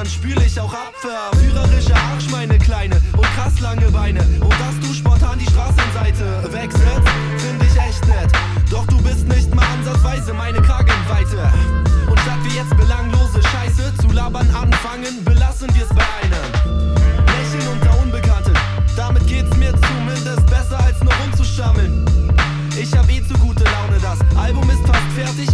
spül ich auch ab. Verführerische Arsch, meine Kleine, und krass lange Beine. Und dass du spontan die Straßenseite wechselst, find ich echt nett. Doch du bist nicht mal ansatzweise meine Kragenweite. Und statt wir jetzt belanglose Scheiße zu labern anfangen, belassen wir's bei einem Lächeln unter Unbekannten. Damit geht's mir zumindest besser als nur rumzustammeln. Ich hab eh zu gute Laune, das Album ist fast fertig.